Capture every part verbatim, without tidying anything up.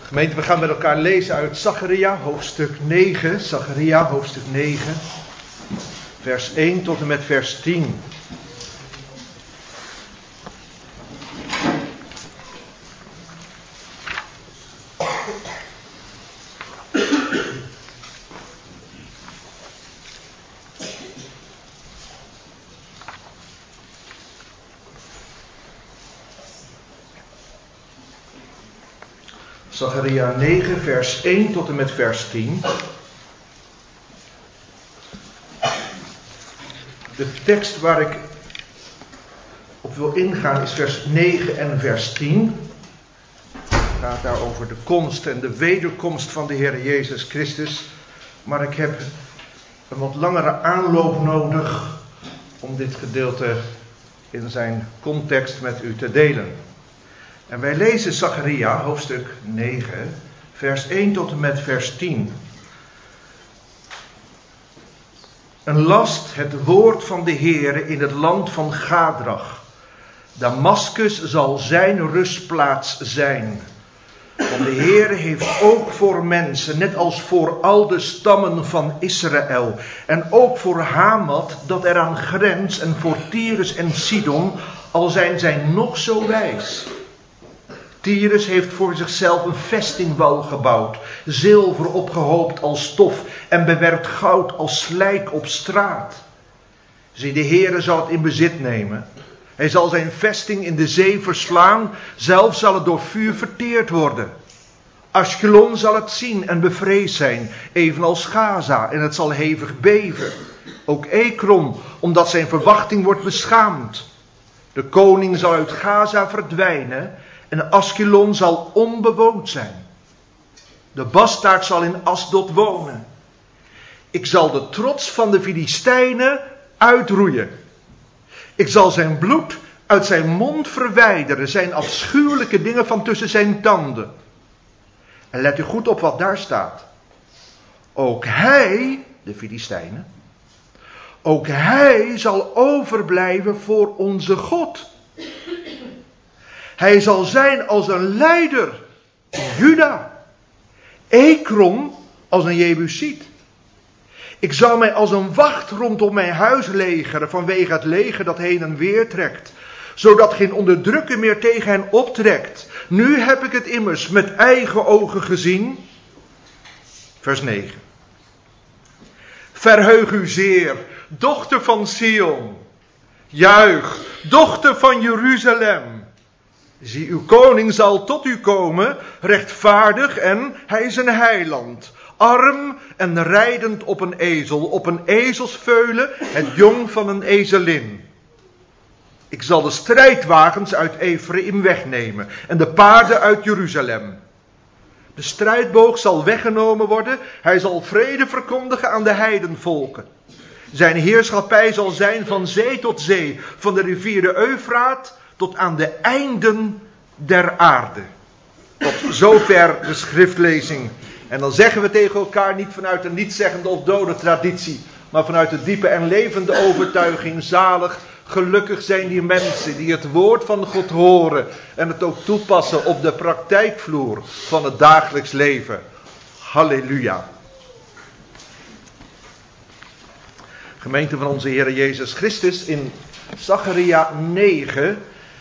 Gemeente, we gaan met elkaar lezen uit Zacharia, hoofdstuk negen. Zacharia, hoofdstuk negen, vers één tot en met vers tien. Zacharia negen, vers één tot en met vers tien. De tekst waar ik op wil ingaan is vers negen en vers tien. Het gaat daar over de komst en de wederkomst van de Heer Jezus Christus. Maar ik heb een wat langere aanloop nodig om dit gedeelte in zijn context met u te delen. En wij lezen Zacharia, hoofdstuk negen, vers één tot en met vers tien. Een last, het woord van de Heere in het land van Gadrach. Damaskus zal zijn rustplaats zijn. Want de Heere heeft ook voor mensen, net als voor al de stammen van Israël, en ook voor Hamat dat eraan grenst, en voor Tyrus en Sidon, al zijn zij nog zo wijs. Tyrus heeft voor zichzelf een vestingwal gebouwd, zilver opgehoopt als stof en bewerkt goud als slijk op straat. Zie, de Heere zal het in bezit nemen. Hij zal zijn vesting in de zee verslaan, zelf zal het door vuur verteerd worden. Ashkelon zal het zien en bevreesd zijn, evenals Gaza, en het zal hevig beven. Ook Ekron, omdat zijn verwachting wordt beschaamd. De koning zal uit Gaza verdwijnen en Ashkelon zal onbewoond zijn. De bastaard zal in Asdod wonen. Ik zal de trots van de Filistijnen uitroeien. Ik zal zijn bloed uit zijn mond verwijderen, zijn afschuwelijke dingen van tussen zijn tanden. En let u goed op wat daar staat. Ook hij, de Filistijnen, ook hij zal overblijven voor onze God. Hij zal zijn als een leider in Juda. Ekron als een Jebusiet. Ik zal mij als een wacht rondom mijn huis legeren vanwege het leger dat heen en weer trekt. Zodat geen onderdrukker meer tegen hen optrekt. Nu heb ik het immers met eigen ogen gezien. Vers negen. Verheug u zeer, dochter van Sion. Juich, dochter van Jeruzalem. Zie, uw koning zal tot u komen, rechtvaardig en hij is een heiland. Arm en rijdend op een ezel, op een ezelsveulen, het jong van een ezelin. Ik zal de strijdwagens uit Efraïm wegnemen en de paarden uit Jeruzalem. De strijdboog zal weggenomen worden, hij zal vrede verkondigen aan de heidenvolken. Zijn heerschappij zal zijn van zee tot zee, van de rivier de Eufraat tot aan de einden der aarde. Tot zover de schriftlezing. En dan zeggen we tegen elkaar niet vanuit een nietszeggende of dode traditie, maar vanuit de diepe en levende overtuiging: zalig, gelukkig zijn die mensen die het woord van God horen en het ook toepassen op de praktijkvloer van het dagelijks leven. Halleluja. Gemeente van onze Heer Jezus Christus, in Zacharia negen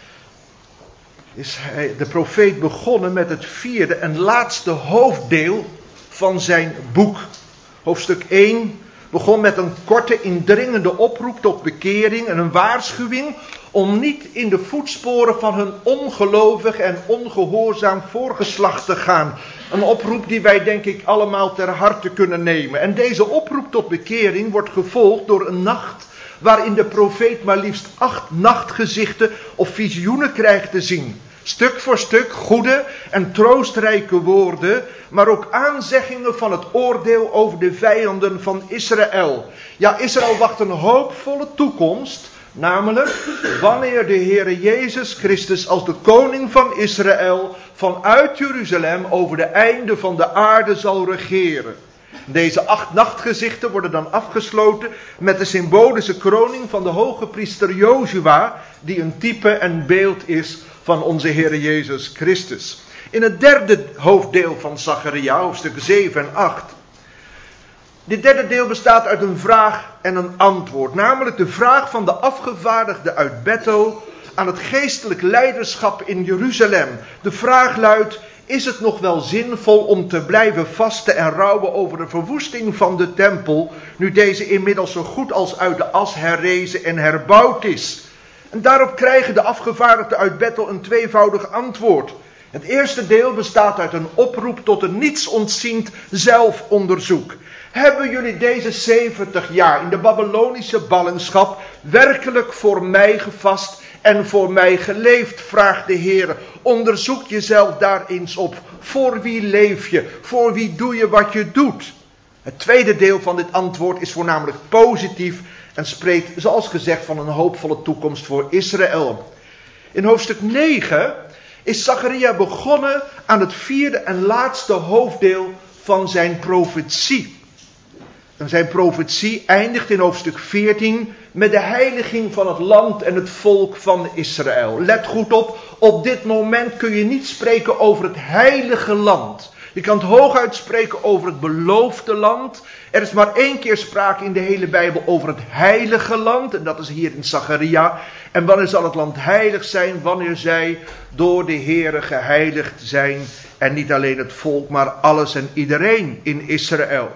is hij, de profeet, begonnen met het vierde en laatste hoofddeel van zijn boek. Hoofdstuk één begon met een korte indringende oproep tot bekering en een waarschuwing om niet in de voetsporen van hun ongelovig en ongehoorzaam voorgeslacht te gaan. Een oproep die wij denk ik allemaal ter harte kunnen nemen. En deze oproep tot bekering wordt gevolgd door een nacht waarin de profeet maar liefst acht nachtgezichten of visioenen krijgt te zien. Stuk voor stuk goede en troostrijke woorden, maar ook aanzeggingen van het oordeel over de vijanden van Israël. Ja, Israël wacht een hoopvolle toekomst, namelijk wanneer de Heere Jezus Christus als de koning van Israël vanuit Jeruzalem over de einden van de aarde zal regeren. Deze acht nachtgezichten worden dan afgesloten met de symbolische kroning van de hoge priester Jozua, die een type en beeld is van onze Heer Jezus Christus. In het derde hoofddeel van Zacharia, hoofdstuk zeven en acht. Dit derde deel bestaat uit een vraag en een antwoord. Namelijk de vraag van de afgevaardigde uit Bethel aan het geestelijk leiderschap in Jeruzalem. De vraag luidt: is het nog wel zinvol om te blijven vasten en rouwen over de verwoesting van de tempel, nu deze inmiddels zo goed als uit de as herrezen en herbouwd is? En daarop krijgen de afgevaardigden uit Bethel een tweevoudig antwoord. Het eerste deel bestaat uit een oproep tot een nietsontziend zelfonderzoek. Hebben jullie deze zeventig jaar in de Babylonische ballingschap werkelijk voor mij gevast en voor mij geleefd, vraagt de Heer. Onderzoek jezelf daar eens op. Voor wie leef je? Voor wie doe je wat je doet? Het tweede deel van dit antwoord is voornamelijk positief en spreekt, zoals gezegd, van een hoopvolle toekomst voor Israël. In hoofdstuk negen is Zacharia begonnen aan het vierde en laatste hoofddeel van zijn profetie. En zijn profetie eindigt in hoofdstuk veertien met de heiliging van het land en het volk van Israël. Let goed op, op dit moment kun je niet spreken over het heilige land. Je kan het hooguit spreken over het beloofde land. Er is maar één keer sprake in de hele Bijbel over het heilige land. En dat is hier in Zacharia. En wanneer zal het land heilig zijn? Wanneer zij door de Heere geheiligd zijn. En niet alleen het volk, maar alles en iedereen in Israël.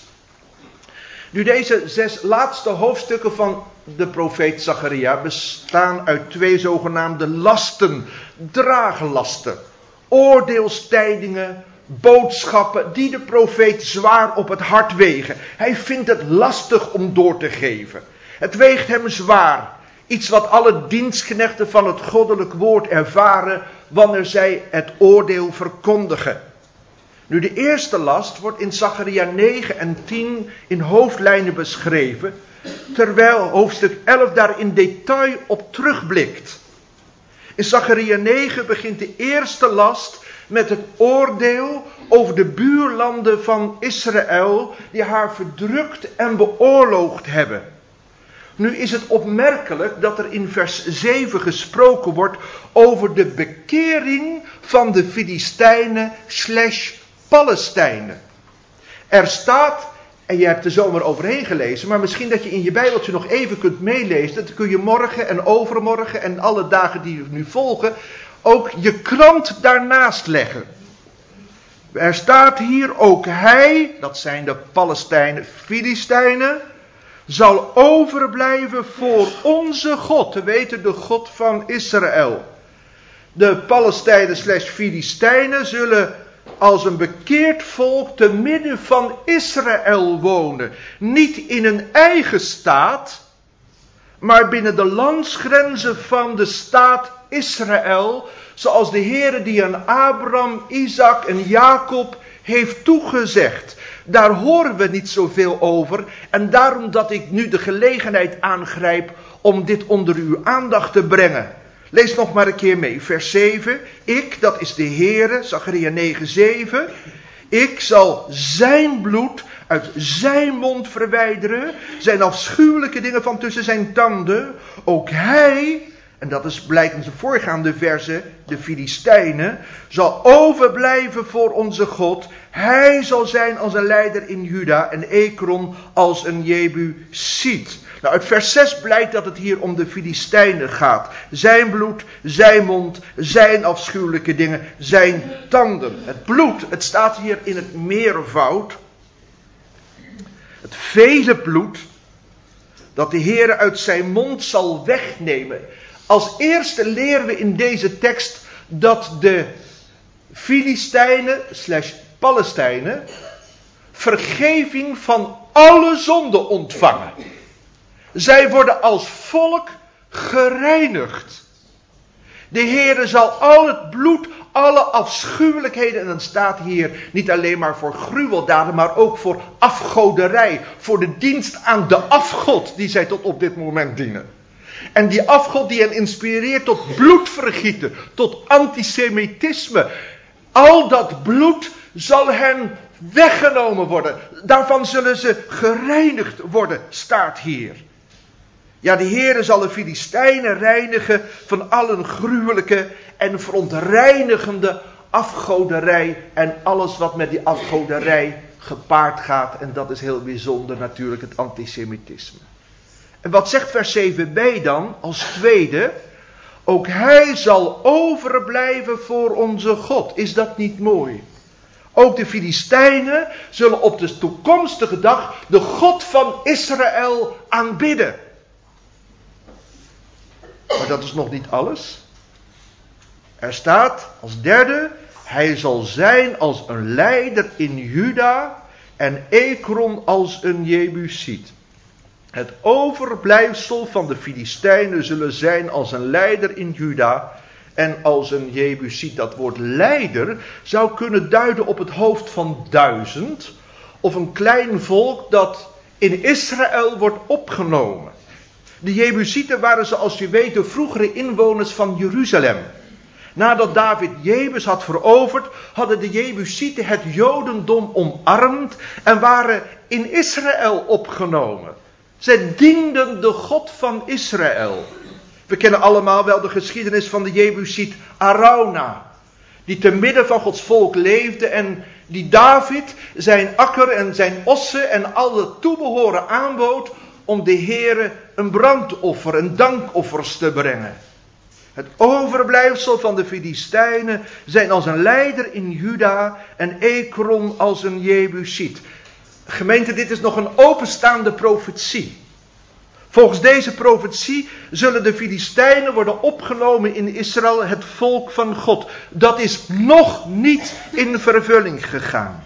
Nu, deze zes laatste hoofdstukken van de profeet Zacharia bestaan uit twee zogenaamde lasten, draaglasten, oordeelstijdingen, boodschappen die de profeet zwaar op het hart wegen. Hij vindt het lastig om door te geven. Het weegt hem zwaar. Iets wat alle dienstknechten van het goddelijk woord ervaren wanneer zij het oordeel verkondigen. Nu, de eerste last wordt in Zacharia negen en tien in hoofdlijnen beschreven, terwijl hoofdstuk elf daar in detail op terugblikt. In Zacharia negen begint de eerste last met het oordeel over de buurlanden van Israël die haar verdrukt en beoorloogd hebben. Nu is het opmerkelijk dat er in vers zeven gesproken wordt over de bekering van de Filistijnen slash Palestijnen. Er staat, en je hebt er zomaar overheen gelezen, maar misschien dat je in je Bijbeltje nog even kunt meelezen, dat kun je morgen en overmorgen en alle dagen die nu volgen, ook je krant daarnaast leggen. Er staat hier ook hij, dat zijn de Palestijnen, Filistijnen, zal overblijven voor onze God, te weten de God van Israël. De Palestijnen slash Filistijnen zullen als een bekeerd volk te midden van Israël wonen. Niet in een eigen staat, maar binnen de landsgrenzen van de staat Israël, zoals de Heere die aan Abraham, Isaac en Jacob heeft toegezegd. Daar horen we niet zoveel over en daarom dat ik nu de gelegenheid aangrijp om dit onder uw aandacht te brengen. Lees nog maar een keer mee, vers zeven. Ik, dat is de Heere, Zacharia negen, zeven. Ik zal zijn bloed uit zijn mond verwijderen, zijn afschuwelijke dingen van tussen zijn tanden. Ook hij, en dat is blijkt in de voorgaande verse, de Filistijnen, zal overblijven voor onze God. Hij zal zijn als een leider in Juda en Ekron als een Jebusiet. Nou, uit vers zes blijkt dat het hier om de Filistijnen gaat. Zijn bloed, zijn mond, zijn afschuwelijke dingen, zijn tanden. Het bloed, het staat hier in het meervoud. Het vele bloed dat de Heer uit zijn mond zal wegnemen. Als eerste leren we in deze tekst dat de Filistijnen slash Palestijnen vergeving van alle zonden ontvangen. Zij worden als volk gereinigd. De Heere zal al het bloed, alle afschuwelijkheden, en dan staat hier niet alleen maar voor gruweldaden, maar ook voor afgoderij, voor de dienst aan de afgod die zij tot op dit moment dienen. En die afgod die hen inspireert tot bloedvergieten, tot antisemitisme. Al dat bloed zal hen weggenomen worden. Daarvan zullen ze gereinigd worden, staat hier. Ja, de Heere zal de Filistijnen reinigen van allen gruwelijke en verontreinigende afgoderij en alles wat met die afgoderij gepaard gaat. En dat is heel bijzonder natuurlijk, het antisemitisme. En wat zegt vers zeven b dan als tweede? Ook hij zal overblijven voor onze God. Is dat niet mooi? Ook de Filistijnen zullen op de toekomstige dag de God van Israël aanbidden. Maar dat is nog niet alles. Er staat als derde, hij zal zijn als een leider in Juda en Ekron als een Jebusiet. Het overblijfsel van de Filistijnen zullen zijn als een leider in Juda en als een Jebusiet. Dat woord leider zou kunnen duiden op het hoofd van duizend of een klein volk dat in Israël wordt opgenomen. De Jebusieten waren, zoals je weet, de vroegere inwoners van Jeruzalem. Nadat David Jebus had veroverd, hadden de Jebusieten het Jodendom omarmd en waren in Israël opgenomen. Zij dienden de God van Israël. We kennen allemaal wel de geschiedenis van de Jebusiet Arauna, die te midden van Gods volk leefde en die David zijn akker en zijn ossen en alle toebehoren aanbood om de Heere een brandoffer, een dankoffers te brengen. Het overblijfsel van de Filistijnen zijn als een leider in Juda en Ekron als een Jebusiet. Gemeente, dit is nog een openstaande profetie. Volgens deze profetie zullen de Filistijnen worden opgenomen in Israël, het volk van God. Dat is nog niet in vervulling gegaan.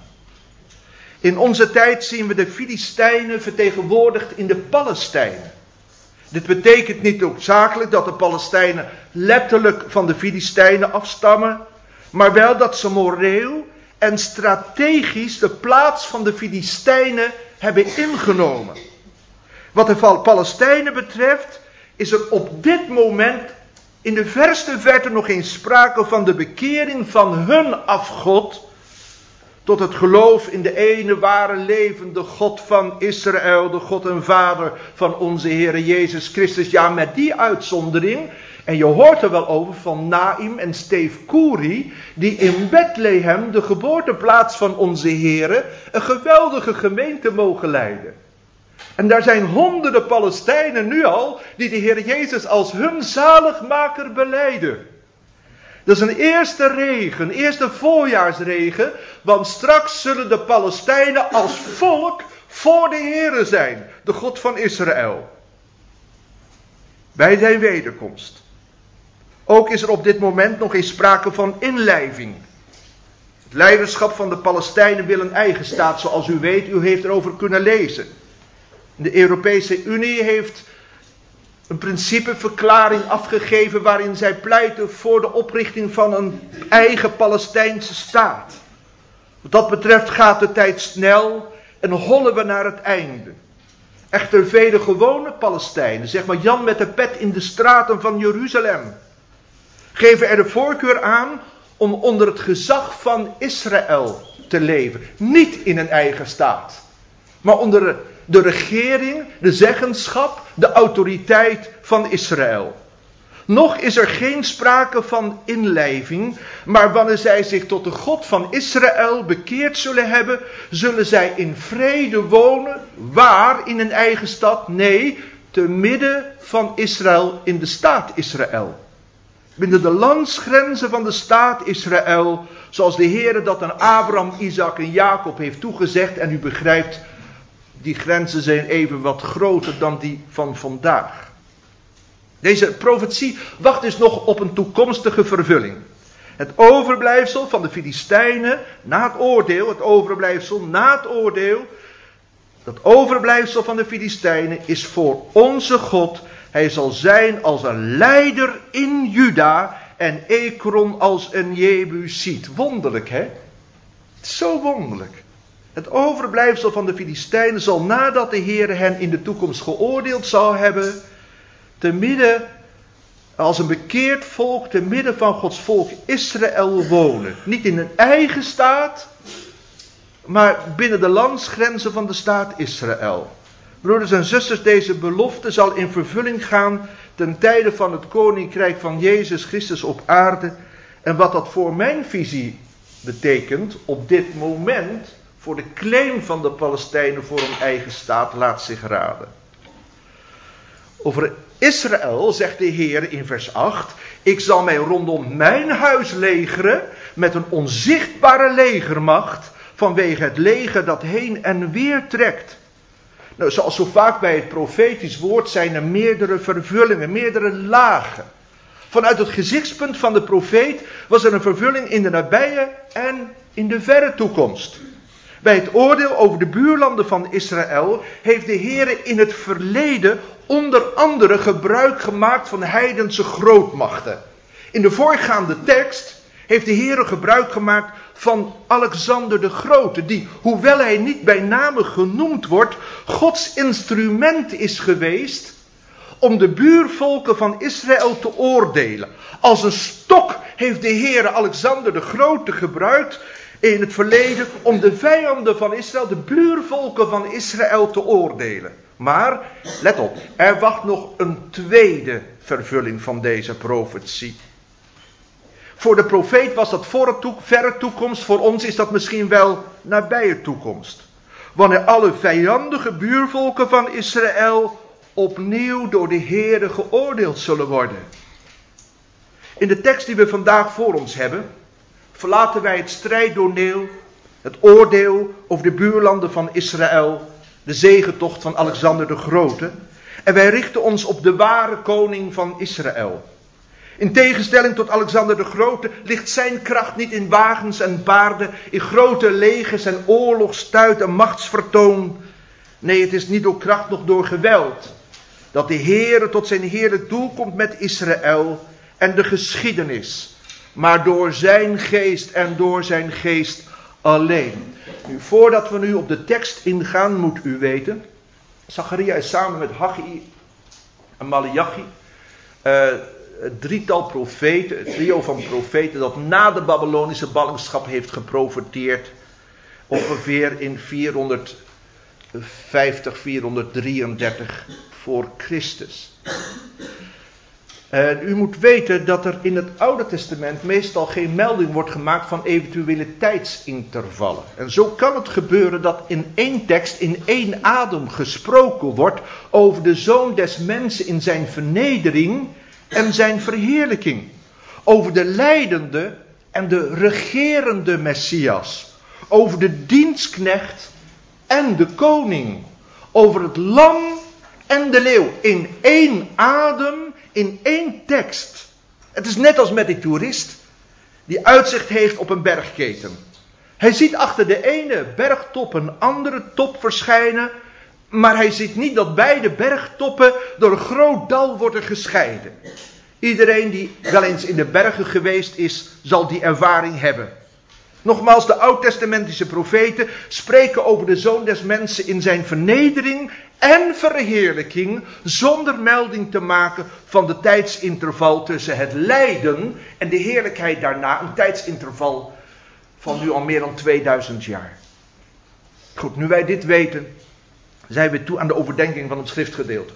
In onze tijd zien we de Filistijnen vertegenwoordigd in de Palestijnen. Dit betekent niet noodzakelijk dat de Palestijnen letterlijk van de Filistijnen afstammen, maar wel dat ze moreel en strategisch de plaats van de Filistijnen hebben ingenomen. Wat de Palestijnen betreft is er op dit moment in de verste verte nog geen sprake van de bekering van hun afgod tot het geloof in de ene ware levende God van Israël, de God en Vader van onze Heere Jezus Christus. Ja, met die uitzondering, en je hoort er wel over van Naim en Steve Koeri, die in Bethlehem, de geboorteplaats van onze Heere, een geweldige gemeente mogen leiden. En daar zijn honderden Palestijnen nu al, die de Heer Jezus als hun zaligmaker belijden. Dat is een eerste regen, een eerste voorjaarsregen, want straks zullen de Palestijnen als volk voor de Heere zijn, de God van Israël. Bij zijn wederkomst. Ook is er op dit moment nog geen sprake van inlijving. Het leiderschap van de Palestijnen wil een eigen staat, zoals u weet, u heeft erover kunnen lezen. De Europese Unie heeft een principeverklaring afgegeven waarin zij pleiten voor de oprichting van een eigen Palestijnse staat. Wat dat betreft gaat de tijd snel en hollen we naar het einde. Echter vele gewone Palestijnen, zeg maar Jan met de pet in de straten van Jeruzalem, geven er de voorkeur aan om onder het gezag van Israël te leven. Niet in een eigen staat, maar onder de regering, de zeggenschap, de autoriteit van Israël. Nog is er geen sprake van inlijving, maar wanneer zij zich tot de God van Israël bekeerd zullen hebben, zullen zij in vrede wonen. Waar? In een eigen stad? Nee, te midden van Israël, in de staat Israël. Binnen de landsgrenzen van de staat Israël, zoals de Heere dat aan Abraham, Isaac en Jacob heeft toegezegd. En u begrijpt, die grenzen zijn even wat groter dan die van vandaag. Deze profetie wacht dus nog op een toekomstige vervulling. Het overblijfsel van de Filistijnen na het oordeel, het overblijfsel na het oordeel, dat overblijfsel van de Filistijnen is voor onze God. Hij zal zijn als een leider in Juda en Ekron als een Jebusiet. Wonderlijk, hè? Het is zo wonderlijk. Het overblijfsel van de Filistijnen zal nadat de Heer hen in de toekomst geoordeeld zal hebben, te midden, als een bekeerd volk, te midden van Gods volk Israël wonen. Niet in een eigen staat, maar binnen de landsgrenzen van de staat Israël. Broeders en zusters, deze belofte zal in vervulling gaan ten tijde van het koninkrijk van Jezus Christus op aarde. En wat dat voor mijn visie betekent op dit moment voor de claim van de Palestijnen voor een eigen staat laat zich raden. Over Israël zegt de Heer in vers acht: ik zal mij rondom mijn huis legeren met een onzichtbare legermacht vanwege het leger dat heen en weer trekt. Nou, zoals zo vaak bij het profetisch woord zijn er meerdere vervullingen, meerdere lagen. Vanuit het gezichtspunt van de profeet was er een vervulling in de nabije en in de verre toekomst. Bij het oordeel over de buurlanden van Israël heeft de Heer in het verleden onder andere gebruik gemaakt van heidense grootmachten. In de voorgaande tekst heeft de Heer gebruik gemaakt van Alexander de Grote, die, hoewel hij niet bij name genoemd wordt, Gods instrument is geweest om de buurvolken van Israël te oordelen. Als een stok heeft de Heer Alexander de Grote gebruikt in het verleden om de vijanden van Israël, de buurvolken van Israël te oordelen. Maar, let op, er wacht nog een tweede vervulling van deze profetie. Voor de profeet was dat verre toekomst, voor ons is dat misschien wel nabije toekomst. Wanneer alle vijandige buurvolken van Israël opnieuw door de Heere geoordeeld zullen worden. In de tekst die we vandaag voor ons hebben, verlaten wij het strijdtoneel, het oordeel over de buurlanden van Israël, de zegentocht van Alexander de Grote, en wij richten ons op de ware koning van Israël. In tegenstelling tot Alexander de Grote ligt zijn kracht niet in wagens en paarden, in grote legers en oorlogstuit en machtsvertoon. Nee, het is niet door kracht noch door geweld dat de Heere tot zijn heerlijk doel komt met Israël en de geschiedenis, maar door zijn geest en door zijn geest alleen. Nu, voordat we nu op de tekst ingaan, moet u weten, Zacharia is samen met Haggai en Maleachi uh, het drietal profeten, het trio van profeten dat na de Babylonische ballingschap heeft geprofeteerd, ongeveer in vierhonderdvijftig, vierhonderddrieëndertig voor Christus. En u moet weten dat er in het Oude Testament meestal geen melding wordt gemaakt van eventuele tijdsintervallen. En zo kan het gebeuren dat in één tekst, in één adem gesproken wordt over de Zoon des Mensen in zijn vernedering en zijn verheerlijking. Over de lijdende en de regerende Messias. Over de dienstknecht en de koning. Over het lam en de leeuw. In één adem, in één tekst. Het is net als met die toerist die uitzicht heeft op een bergketen. Hij ziet achter de ene bergtop een andere top verschijnen, maar hij ziet niet dat beide bergtoppen door een groot dal worden gescheiden. Iedereen die wel eens in de bergen geweest is, zal die ervaring hebben. Nogmaals, de oud-testamentische profeten spreken over de Zoon des Mensen in zijn vernedering en verheerlijking, zonder melding te maken van de tijdsinterval tussen het lijden en de heerlijkheid daarna. Een tijdsinterval van nu al meer dan tweeduizend jaar. Goed, nu wij dit weten, zijn we toe aan de overdenking van het schriftgedeelte.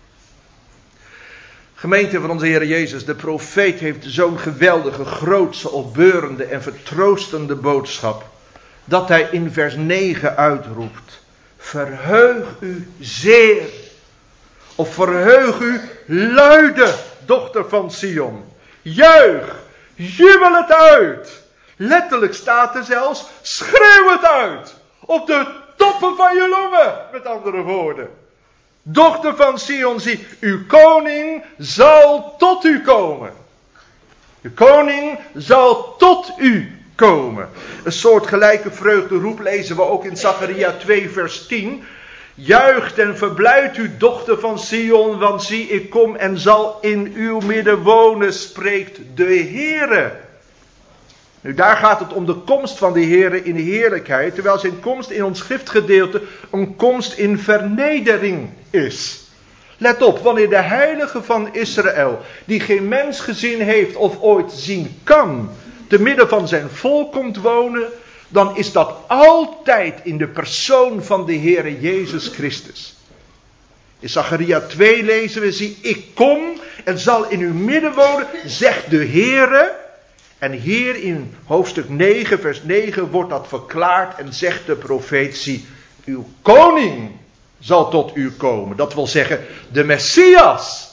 Gemeente van onze Heer Jezus, de profeet heeft zo'n geweldige, grootse, opbeurende en vertroostende boodschap, dat hij in vers negen uitroept: verheug u zeer, of verheug u luide, dochter van Sion. Juich, jubel het uit. Letterlijk staat er zelfs, schreeuw het uit, op de toppen van je longen, met andere woorden. Dochter van Sion, zie, uw koning zal tot u komen. Uw koning zal tot u komen. Een soort gelijke vreugderoep lezen we ook in Zacharia twee vers tien. Juicht en verblijdt u, dochter van Sion, want zie, ik kom en zal in uw midden wonen, spreekt de Heere. Nu, daar gaat het om de komst van de Heere in de heerlijkheid, terwijl zijn komst in ons schriftgedeelte een komst in vernedering is. Let op, wanneer de heilige van Israël, die geen mens gezien heeft of ooit zien kan, te midden van zijn volk komt wonen, dan is dat altijd in de persoon van de Heere Jezus Christus. In Zacharia twee lezen we, zie, ik kom en zal in uw midden wonen, zegt de Heere. En hier in hoofdstuk negen, vers negen, wordt dat verklaard en zegt de profeet, zie, uw koning zal tot u komen. Dat wil zeggen, de Messias.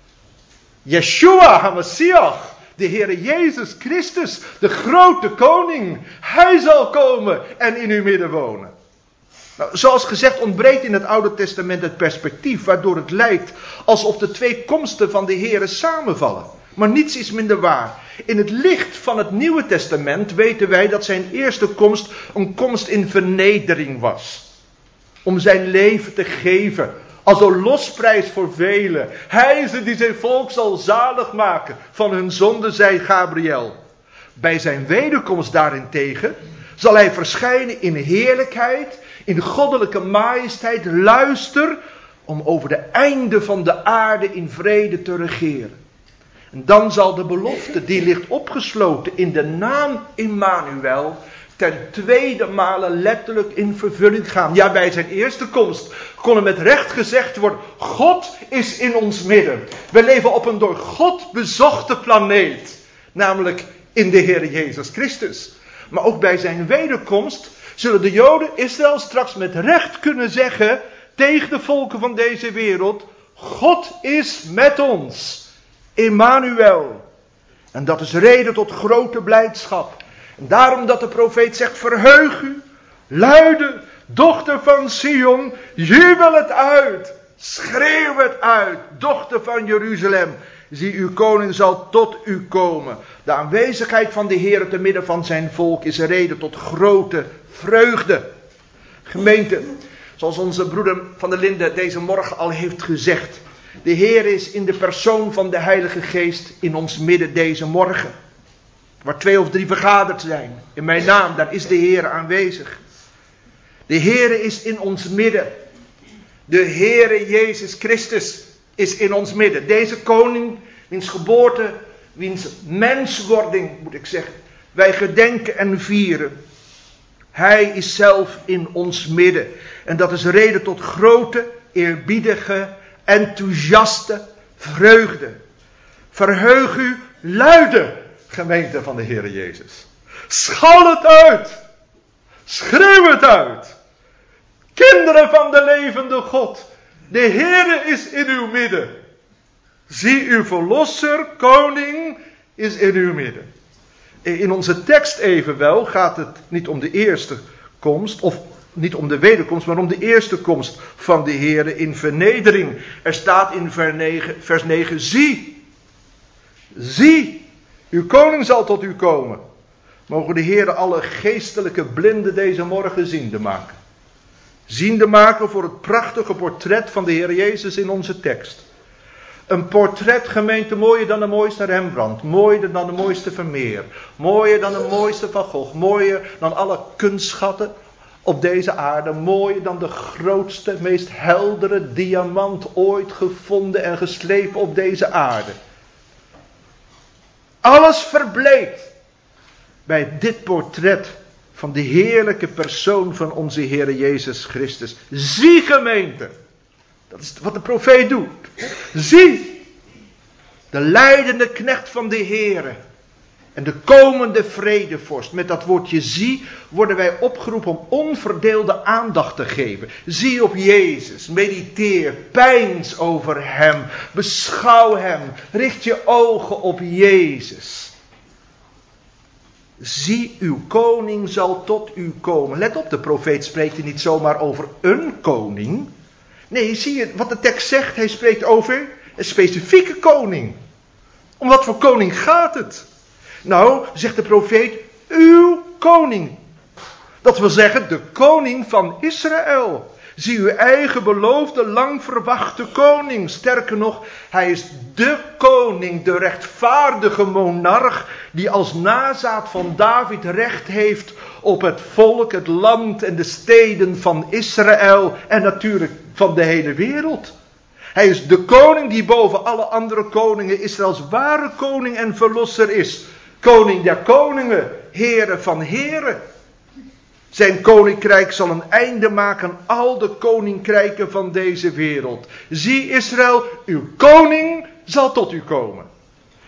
Yeshua HaMashiach. De Heere Jezus Christus, de grote koning. Hij zal komen en in uw midden wonen. Nou, zoals gezegd ontbreekt in het Oude Testament het perspectief, waardoor het lijkt alsof de twee komsten van de Heere samenvallen. Maar niets is minder waar. In het licht van het Nieuwe Testament weten wij dat zijn eerste komst een komst in vernedering was. Om zijn leven te geven. Als een losprijs voor velen. Hij is het die zijn volk zal zalig maken. Van hun zonde, zei Gabriel. Bij zijn wederkomst daarentegen zal hij verschijnen in heerlijkheid. In goddelijke majesteit. Luister, om over de einde van de aarde in vrede te regeren. En dan zal de belofte, die ligt opgesloten in de naam Immanuel, ten tweede male letterlijk in vervulling gaan. Ja, bij zijn eerste komst kon er met recht gezegd worden, God is in ons midden. We leven op een door God bezochte planeet, namelijk in de Heer Jezus Christus. Maar ook bij zijn wederkomst zullen de Joden Israël straks met recht kunnen zeggen tegen de volken van deze wereld, God is met ons. Immanuel. En dat is reden tot grote blijdschap. En daarom dat de profeet zegt, verheug u, luide, dochter van Sion, jubel het uit, schreeuw het uit, dochter van Jeruzalem. Zie, uw koning zal tot u komen. De aanwezigheid van de Heer te midden van zijn volk is reden tot grote vreugde. Gemeente, zoals onze broeder Van der Linden deze morgen al heeft gezegd, de Heer is in de persoon van de Heilige Geest in ons midden deze morgen. Waar twee of drie vergaderd zijn. In mijn naam, daar is de Heer aanwezig. De Heer is in ons midden. De Heere Jezus Christus is in ons midden. Deze koning, wiens geboorte, wiens menswording, moet ik zeggen, wij gedenken en vieren. Hij is zelf in ons midden. En dat is reden tot grote, eerbiedige, enthousiaste vreugde. Verheug u luide, gemeente van de Heere Jezus. Schal het uit. Schreeuw het uit. Kinderen van de levende God. De Heere is in uw midden. Zie, uw verlosser, koning, is in uw midden. In onze tekst evenwel gaat het niet om de eerste komst, of niet om de wederkomst, maar om de eerste komst van de Heere in vernedering. Er staat in vers negen, zie, zie, uw koning zal tot u komen. Mogen de Heere alle geestelijke blinden deze morgen ziende maken. Ziende maken voor het prachtige portret van de Heer Jezus in onze tekst. Een portret, gemeente, mooier dan de mooiste Rembrandt. Mooier dan de mooiste Vermeer. Mooier dan de mooiste Van Gogh. Mooier dan alle kunstschatten op deze aarde. Mooier dan de grootste, meest heldere diamant ooit gevonden en geslepen op deze aarde. Alles verbleekt bij dit portret van de heerlijke persoon van onze Heer Jezus Christus. Zie, gemeente. Dat is wat de profeet doet. Zie, de lijdende knecht van de Heere en de komende vredevorst. Met dat woordje zie worden wij opgeroepen om onverdeelde aandacht te geven. Zie op Jezus, mediteer, peins over hem, beschouw hem, richt je ogen op Jezus. Zie, uw koning zal tot u komen. Let op, de profeet spreekt hier niet zomaar over een koning. Nee, zie je wat de tekst zegt? Hij spreekt over een specifieke koning. Om wat voor koning gaat het? Nou, zegt de profeet, uw koning. Dat wil zeggen, de koning van Israël. Zie, uw eigen beloofde, lang verwachte koning. Sterker nog, hij is de koning, de rechtvaardige monarch, die als nazaat van David recht heeft op het volk, het land en de steden van Israël en natuurlijk van de hele wereld. Hij is de koning die boven alle andere koningen Israëls ware koning en verlosser is. Koning der koningen, Heere van heren. Zijn koninkrijk zal een einde maken aan al de koninkrijken van deze wereld. Zie Israël, uw koning zal tot u komen.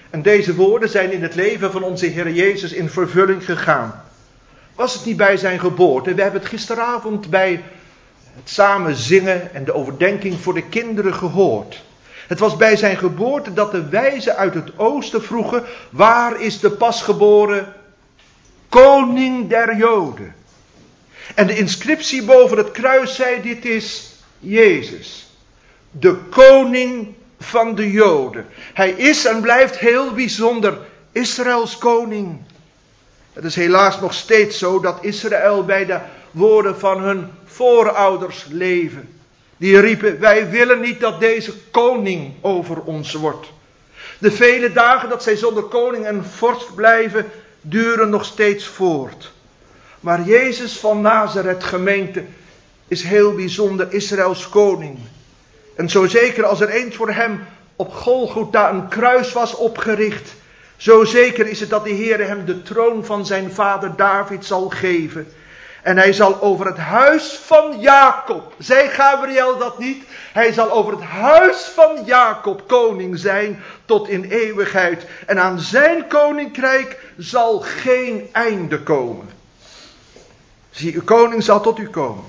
En deze woorden zijn in het leven van onze Heer Jezus in vervulling gegaan. Was het niet bij zijn geboorte? We hebben het gisteravond bij het samen zingen en de overdenking voor de kinderen gehoord. Het was bij zijn geboorte dat de wijzen uit het oosten vroegen: waar is de pasgeboren koning der Joden? En de inscriptie boven het kruis zei: dit is Jezus, de koning van de Joden. Hij is en blijft heel bijzonder Israëls koning. Het is helaas nog steeds zo dat Israël bij de woorden van hun voorouders leven. Die riepen: wij willen niet dat deze koning over ons wordt. De vele dagen dat zij zonder koning en vorst blijven, duren nog steeds voort. Maar Jezus van Nazareth, gemeente, is heel bijzonder Israëls koning. En zo zeker als er eens voor hem op Golgotha een kruis was opgericht, zo zeker is het dat de Heer hem de troon van zijn vader David zal geven. En hij zal over het huis van Jacob, zei Gabriel dat niet? Hij zal over het huis van Jacob koning zijn tot in eeuwigheid. En aan zijn koninkrijk zal geen einde komen. Zie, uw koning zal tot u komen.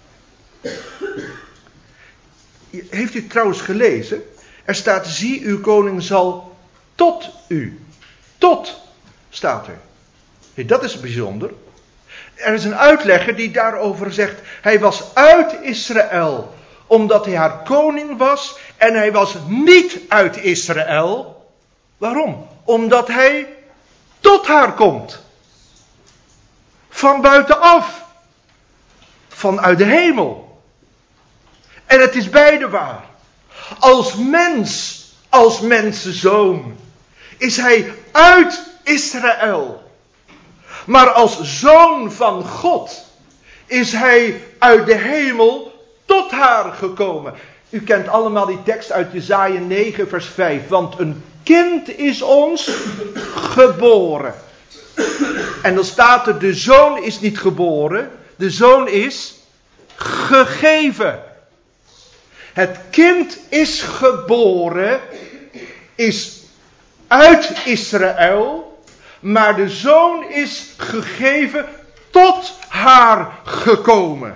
Heeft u trouwens gelezen? Er staat: zie, uw koning zal tot u. Tot, staat er. Nee, dat is bijzonder. Er is een uitlegger die daarover zegt: hij was uit Israël, omdat hij haar koning was. En hij was niet uit Israël. Waarom? Omdat hij tot haar komt. Van buitenaf. Vanuit de hemel. En het is beide waar. Als mens, als mensenzoon, is hij uit Israël. Maar als zoon van God is hij uit de hemel tot haar gekomen. U kent allemaal die tekst uit Jesaja negen vers vijf. Want een kind is ons geboren. En dan staat er: de zoon is niet geboren. De zoon is gegeven. Het kind is geboren, is uit Israël, maar de zoon is gegeven, tot haar gekomen.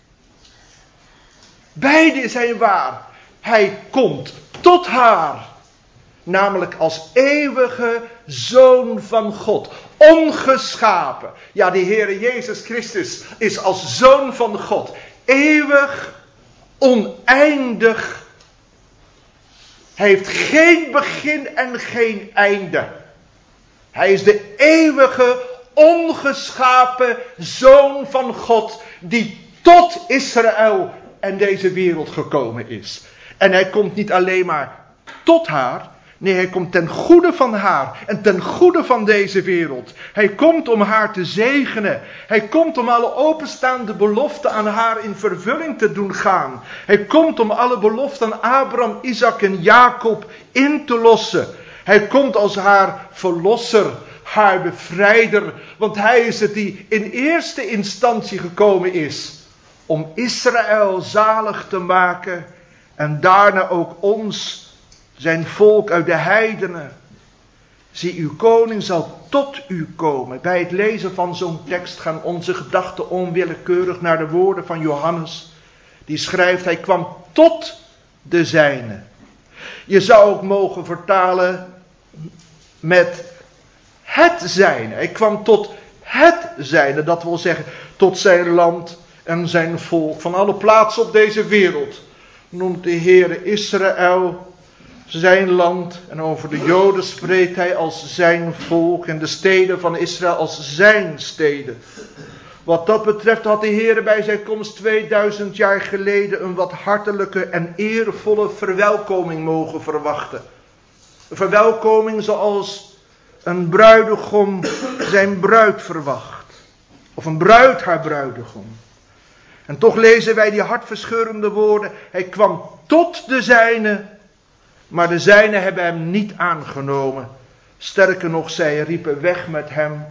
Beide zijn waar. Hij komt tot haar, namelijk als eeuwige zoon van God, ongeschapen. Ja, de Heere Jezus Christus is als zoon van God, eeuwig, oneindig. Hij heeft geen begin en geen einde. Hij is de eeuwige, ongeschapen zoon van God, die tot Israël en deze wereld gekomen is. En hij komt niet alleen maar tot haar, nee, hij komt ten goede van haar en ten goede van deze wereld. Hij komt om haar te zegenen. Hij komt om alle openstaande beloften aan haar in vervulling te doen gaan. Hij komt om alle beloften aan Abraham, Isaac en Jacob in te lossen. Hij komt als haar verlosser, haar bevrijder. Want hij is het die in eerste instantie gekomen is om Israël zalig te maken en daarna ook ons, zijn volk uit de heidenen. Zie, uw koning zal tot u komen. Bij het lezen van zo'n tekst gaan onze gedachten onwillekeurig naar de woorden van Johannes. Die schrijft: hij kwam tot de zijnen. Je zou ook mogen vertalen met het zijne. Hij kwam tot het zijne. Dat wil zeggen tot zijn land en zijn volk. Van alle plaatsen op deze wereld noemt de Heere Israël zijn land, en over de Joden spreekt hij als zijn volk en de steden van Israël als zijn steden. Wat dat betreft had de Heer bij zijn komst tweeduizend jaar geleden een wat hartelijke en eervolle verwelkoming mogen verwachten. Een verwelkoming zoals een bruidegom zijn bruid verwacht. Of een bruid haar bruidegom. En toch lezen wij die hartverscheurende woorden: hij kwam tot de zijnen, maar de zijnen hebben hem niet aangenomen. Sterker nog, zij riepen: weg met hem,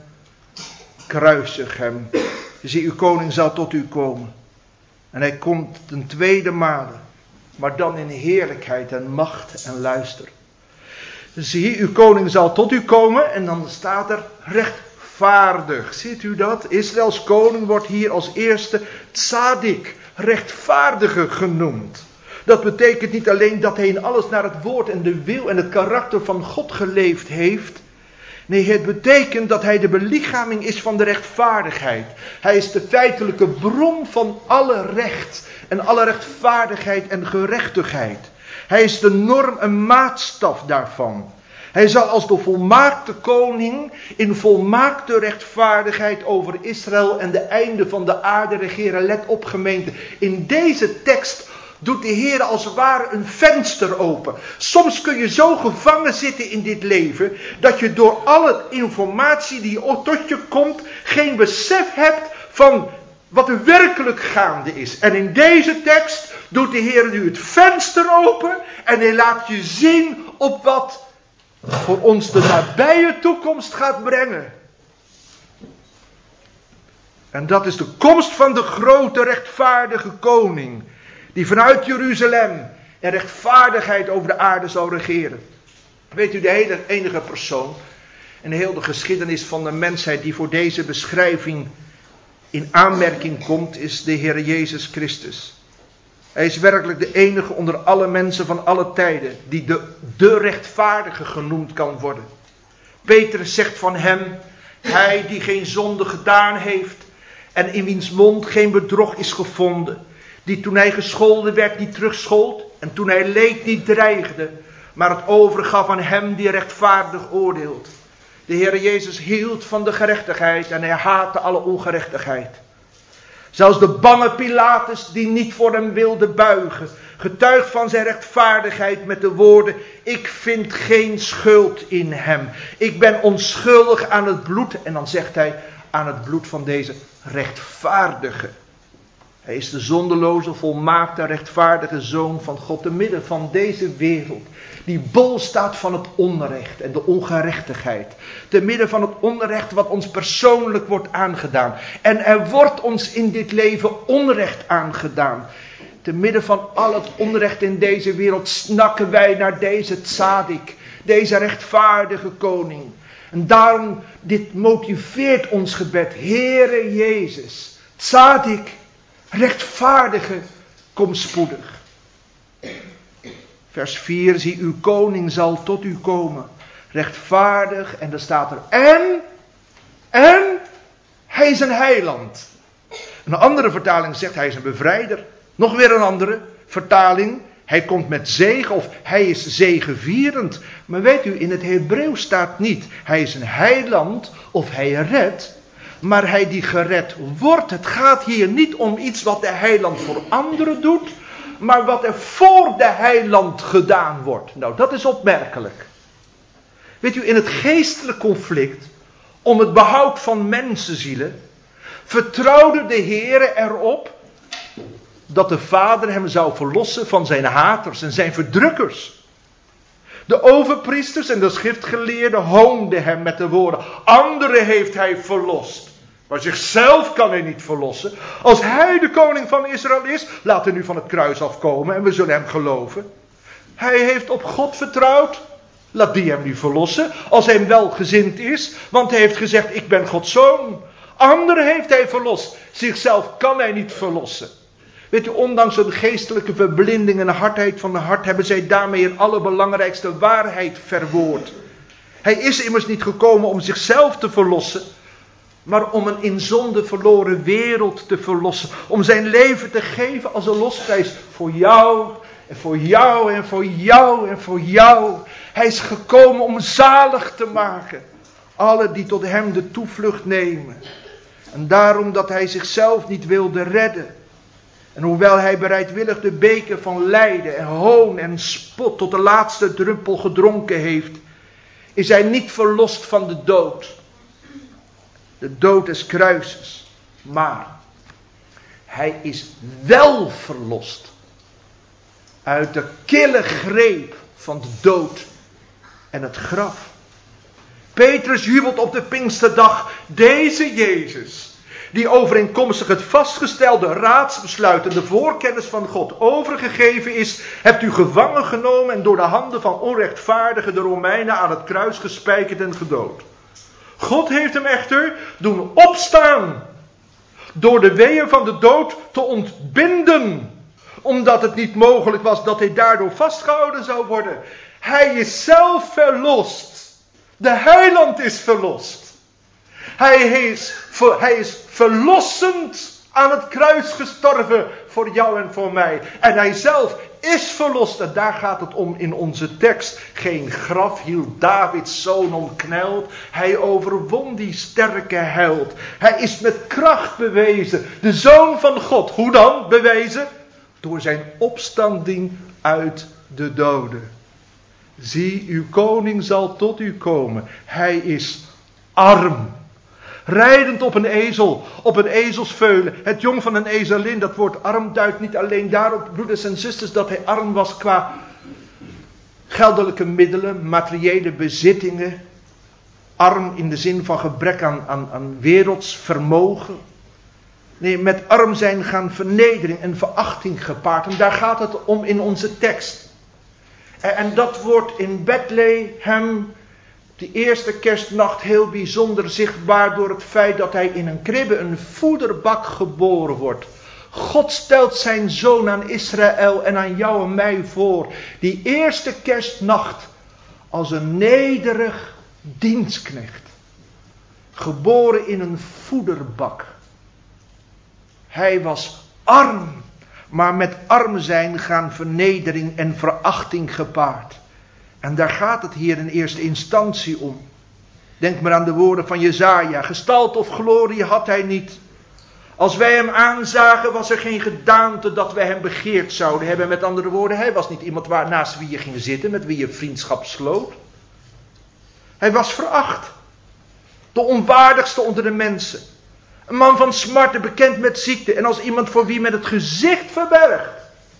kruisig hem. Zie, uw koning zal tot u komen. En hij komt ten tweede male, maar dan in heerlijkheid en macht en luister. zie, uw koning zal tot u komen. En dan staat er rechtvaardig. Ziet u dat? Israëls koning wordt hier als eerste tzadik, rechtvaardige genoemd. Dat betekent niet alleen dat hij in alles naar het woord en de wil en het karakter van God geleefd heeft. Nee, het betekent dat hij de belichaming is van de rechtvaardigheid. Hij is de feitelijke bron van alle recht en alle rechtvaardigheid en gerechtigheid. Hij is de norm en maatstaf daarvan. Hij zal als de volmaakte koning in volmaakte rechtvaardigheid over Israël en de einde van de aarde regeren. Let op, gemeente, in deze tekst doet de Heer als het ware een venster open. Soms kun je zo gevangen zitten in dit leven, dat je door alle informatie die tot je komt, geen besef hebt van wat er werkelijk gaande is. En in deze tekst doet de Heer nu het venster open en hij laat je zien op wat voor ons de nabije toekomst gaat brengen. En dat is de komst van de grote rechtvaardige koning, die vanuit Jeruzalem en rechtvaardigheid over de aarde zal regeren. Weet u, de hele enige persoon en de hele geschiedenis van de mensheid die voor deze beschrijving in aanmerking komt, is de Heer Jezus Christus. Hij is werkelijk de enige onder alle mensen van alle tijden die de, de rechtvaardige genoemd kan worden. Petrus zegt van hem, hij die geen zonde gedaan heeft en in wiens mond geen bedrog is gevonden. Die toen hij gescholden werd niet terugschold en toen hij leed niet dreigde, maar het overgaf aan hem die rechtvaardig oordeelt. De Heer Jezus hield van de gerechtigheid en hij haatte alle ongerechtigheid. Zelfs de bange Pilatus die niet voor hem wilde buigen, getuigt van zijn rechtvaardigheid met de woorden, ik vind geen schuld in hem. Ik ben onschuldig aan het bloed, en dan zegt hij, aan het bloed van deze rechtvaardige. Hij is de zondeloze, volmaakte, rechtvaardige Zoon van God, te midden van deze wereld, die bol staat van het onrecht en de ongerechtigheid. Te midden van het onrecht wat ons persoonlijk wordt aangedaan. En er wordt ons in dit leven onrecht aangedaan. Te midden van al het onrecht in deze wereld snakken wij naar deze tzadik, deze rechtvaardige koning. En daarom, dit motiveert ons gebed. Heere Jezus, tzadik, rechtvaardige, kom spoedig. Vers vier, zie uw koning zal tot u komen. Rechtvaardig, en dan staat er, en, en, hij is een heiland. Een andere vertaling zegt, hij is een bevrijder. Nog weer een andere vertaling, hij komt met zegen, of hij is zegevierend. Maar weet u, in het Hebreeuws staat niet, hij is een heiland, of hij redt. Maar hij die gered wordt, het gaat hier niet om iets wat de heiland voor anderen doet, maar wat er voor de heiland gedaan wordt. Nou, dat is opmerkelijk. Weet u, in het geestelijk conflict om het behoud van mensenzielen vertrouwde de Heere erop dat de Vader hem zou verlossen van zijn haters en zijn verdrukkers. De overpriesters en de schriftgeleerden hoonden hem met de woorden, anderen heeft hij verlost, maar zichzelf kan hij niet verlossen. Als hij de koning van Israël is, laat hij nu van het kruis afkomen en we zullen hem geloven. Hij heeft op God vertrouwd, laat die hem nu verlossen, als hij hem welgezind is, want hij heeft gezegd, ik ben Gods zoon. Anderen heeft hij verlost, zichzelf kan hij niet verlossen. Weet u, ondanks een geestelijke verblinding en hardheid van de hart, hebben zij daarmee een allerbelangrijkste waarheid verwoord. Hij is immers niet gekomen om zichzelf te verlossen, maar om een in zonde verloren wereld te verlossen. Om zijn leven te geven als een losprijs voor jou en voor jou en voor jou en voor jou. Hij is gekomen om zalig te maken alle die tot hem de toevlucht nemen. En daarom dat hij zichzelf niet wilde redden. En hoewel hij bereidwillig de beker van lijden en hoon en spot tot de laatste druppel gedronken heeft, is hij niet verlost van de dood. De dood des kruises. Maar hij is wel verlost uit de kille greep van de dood en het graf. Petrus jubelt op de Pinksterdag. Deze Jezus, die overeenkomstig het vastgestelde raadsbesluit en de voorkennis van God overgegeven is, hebt u gevangen genomen en door de handen van onrechtvaardigen de Romeinen aan het kruis gespijkerd en gedood. God heeft hem echter doen opstaan door de weeën van de dood te ontbinden, omdat het niet mogelijk was dat hij daardoor vastgehouden zou worden. Hij is zelf verlost. De heiland is verlost. Hij is, hij is verlossend aan het kruis gestorven voor jou en voor mij. En hij zelf is verlost. En daar gaat het om in onze tekst. Geen graf hield Davids zoon omkneld. Hij overwon die sterke held. Hij is met kracht bewezen. De zoon van God. Hoe dan bewezen? Door zijn opstanding uit de doden. Zie, uw koning zal tot u komen. Hij is arm. Rijdend op een ezel, op een ezelsveulen. Het jong van een ezelin, dat woord arm duidt niet alleen daarop, broeders en zusters, dat hij arm was qua geldelijke middelen, materiële bezittingen. Arm in de zin van gebrek aan, aan, aan werelds vermogen. Nee, met arm zijn gaan vernedering en verachting gepaard. En daar gaat het om in onze tekst. En, en dat wordt in Bethlehem de eerste kerstnacht heel bijzonder zichtbaar door het feit dat hij in een kribbe, een voederbak geboren wordt. God stelt zijn zoon aan Israël en aan jou en mij voor. Die eerste kerstnacht als een nederig dienstknecht. Geboren in een voederbak. Hij was arm, maar met arm zijn gaan vernedering en verachting gepaard. En daar gaat het hier in eerste instantie om. Denk maar aan de woorden van Jesaja. Gestalte of glorie had hij niet. Als wij hem aanzagen was er geen gedaante dat wij hem begeerd zouden hebben. Met andere woorden, hij was niet iemand waar, naast wie je ging zitten, met wie je vriendschap sloot. Hij was veracht. De onwaardigste onder de mensen. Een man van smarten, bekend met ziekte. En als iemand voor wie men het gezicht verbergt.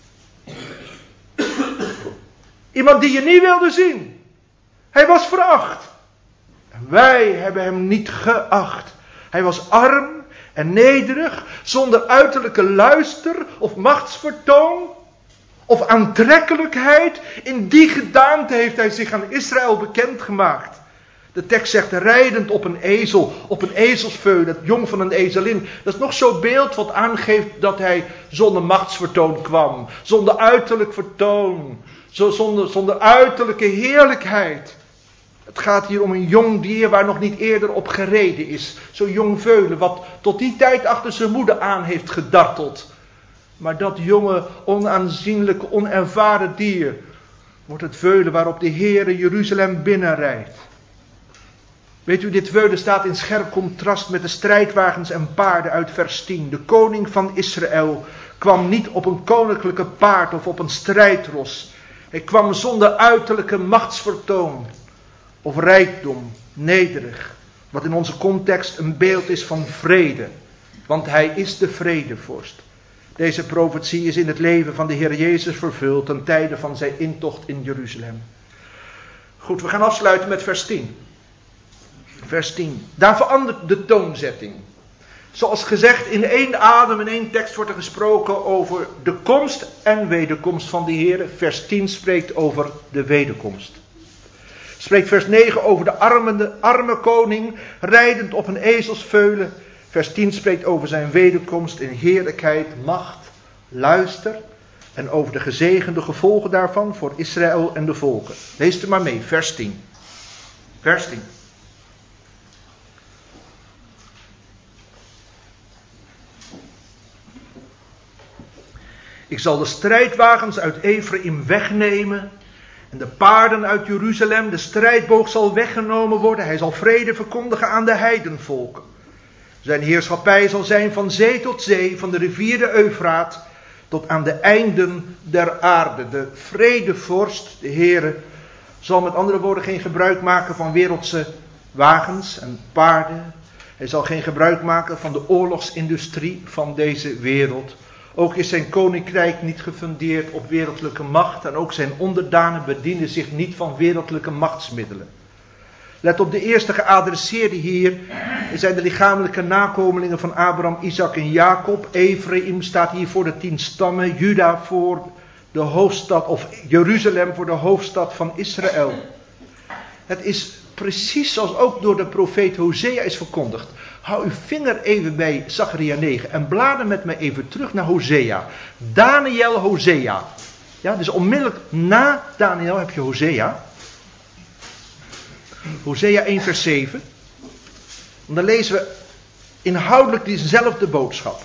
Iemand die je niet wilde zien. Hij was veracht. En wij hebben hem niet geacht. Hij was arm en nederig, zonder uiterlijke luister of machtsvertoon of aantrekkelijkheid. In die gedaante heeft hij zich aan Israël bekendgemaakt. De tekst zegt rijdend op een ezel, op een ezelsveulen, het jong van een ezelin. Dat is nog zo'n beeld wat aangeeft dat hij zonder machtsvertoon kwam. Zonder uiterlijk vertoon. Zonder, zonder uiterlijke heerlijkheid. Het gaat hier om een jong dier waar nog niet eerder op gereden is. Zo'n jong veulen wat tot die tijd achter zijn moeder aan heeft gedarteld. Maar dat jonge, onaanzienlijke, onervaren dier wordt het veulen waarop de Heere Jeruzalem binnenrijdt. Weet u, dit veulen staat in scherp contrast met de strijdwagens en paarden uit vers tien. De koning van Israël kwam niet op een koninklijke paard of op een strijdros. Hij kwam zonder uiterlijke machtsvertoon of rijkdom, nederig. Wat in onze context een beeld is van vrede. Want hij is de vredevorst. Deze profetie is in het leven van de Heer Jezus vervuld ten tijde van zijn intocht in Jeruzalem. Goed, we gaan afsluiten met vers tien. Vers tien. Daar verandert de toonzetting. Zoals gezegd, in één adem, in één tekst wordt er gesproken over de komst en wederkomst van de Heer. Vers tien spreekt over de wederkomst. Spreekt vers negen over de arme, arme koning, rijdend op een ezelsveulen. Vers tien spreekt over zijn wederkomst in heerlijkheid, macht, luister. En over de gezegende gevolgen daarvan voor Israël en de volken. Lees er maar mee, vers tien. Vers tien. Ik zal de strijdwagens uit Ephraim wegnemen en de paarden uit Jeruzalem. De strijdboog zal weggenomen worden. Hij zal vrede verkondigen aan de heidenvolken. Zijn heerschappij zal zijn van zee tot zee, van de rivier de Eufraat tot aan de einden der aarde. De vredevorst, de Heere, zal met andere woorden geen gebruik maken van wereldse wagens en paarden. Hij zal geen gebruik maken van de oorlogsindustrie van deze wereld. Ook is zijn koninkrijk niet gefundeerd op wereldlijke macht en ook zijn onderdanen bedienen zich niet van wereldlijke machtsmiddelen. Let op, de eerste geadresseerde hier zijn de lichamelijke nakomelingen van Abraham, Isaac en Jacob. Ephraim staat hier voor de tien stammen. Juda voor de hoofdstad, of Jeruzalem voor de hoofdstad van Israël. Het is precies zoals ook door de profeet Hosea is verkondigd. Hou uw vinger even bij Zacharia negen en blader met me even terug naar Hosea. Daniel, Hosea. Ja, dus onmiddellijk na Daniel heb je Hosea. Hosea één vers zeven. En dan lezen we inhoudelijk diezelfde boodschap.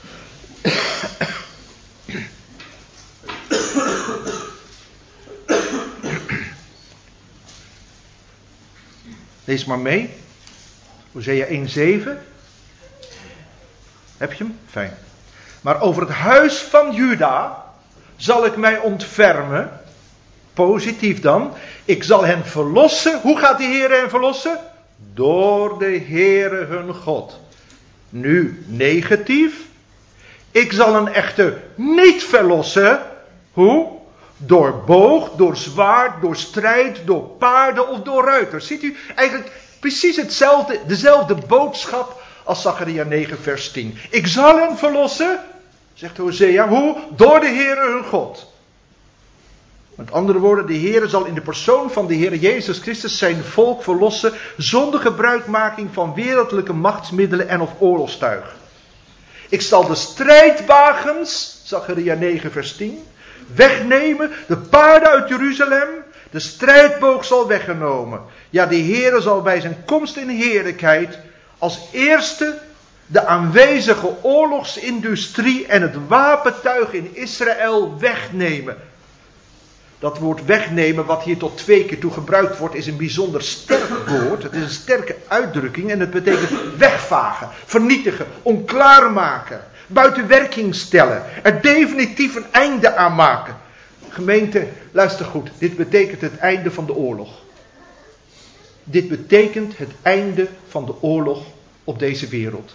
Lees maar mee. Hosea één zeven. Heb je hem? Fijn. Maar over het huis van Juda zal ik mij ontfermen. Positief dan. Ik zal hen verlossen. Hoe gaat de Heer hen verlossen? Door de Heere hun God. Nu negatief. Ik zal hen echter niet verlossen. Hoe? Door boog, door zwaard, door strijd, door paarden of door ruiters. Ziet u eigenlijk precies hetzelfde, dezelfde boodschap als Zacharia negen vers tien. Ik zal hen verlossen, zegt Hosea, hoe? Door de Heere hun God. Met andere woorden, de Heere zal in de persoon van de Heer Jezus Christus zijn volk verlossen zonder gebruikmaking van wereldlijke machtsmiddelen en of oorlogstuig. Ik zal de strijdwagens, Zacharia negen vers tien, wegnemen, de paarden uit Jeruzalem, de strijdboog zal weggenomen. Ja, de Heere zal bij zijn komst in heerlijkheid als eerste de aanwezige oorlogsindustrie en het wapentuig in Israël wegnemen. Dat woord wegnemen, wat hier tot twee keer toe gebruikt wordt, is een bijzonder sterk woord. Het is een sterke uitdrukking en het betekent wegvagen, vernietigen, onklaarmaken, buiten werking stellen, er definitief een einde aan maken. Gemeente, luister goed, dit betekent het einde van de oorlog. Dit betekent het einde van de oorlog op deze wereld.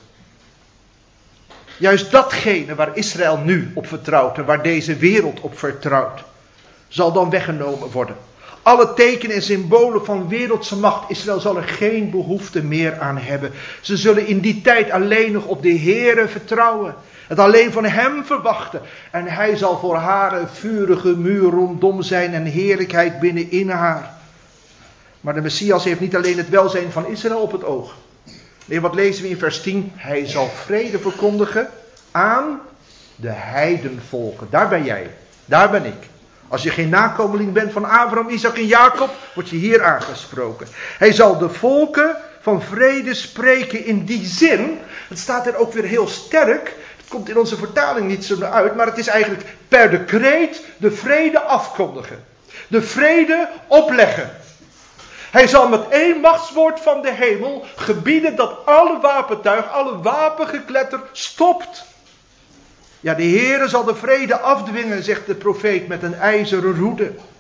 Juist datgene waar Israël nu op vertrouwt en waar deze wereld op vertrouwt, zal dan weggenomen worden. Alle tekenen en symbolen van wereldse macht, Israël zal er geen behoefte meer aan hebben. Ze zullen in die tijd alleen nog op de Heere vertrouwen. Het alleen van hem verwachten. En hij zal voor haar een vurige muur rondom zijn en heerlijkheid binnenin haar. Maar de Messias heeft niet alleen het welzijn van Israël op het oog. Nee, wat lezen we in vers tien? Hij zal vrede verkondigen aan de heidenvolken. Daar ben jij. Daar ben ik. Als je geen nakomeling bent van Abraham, Isaac en Jacob, word je hier aangesproken. Hij zal de volken van vrede spreken in die zin. Het staat er ook weer heel sterk. Het komt in onze vertaling niet zo uit, maar het is eigenlijk per decreet de vrede afkondigen. De vrede opleggen. Hij zal met één machtswoord van de hemel gebieden dat alle wapentuig, alle wapengekletter stopt. Ja, de Heere zal de vrede afdwingen, zegt de profeet, met een ijzeren roede.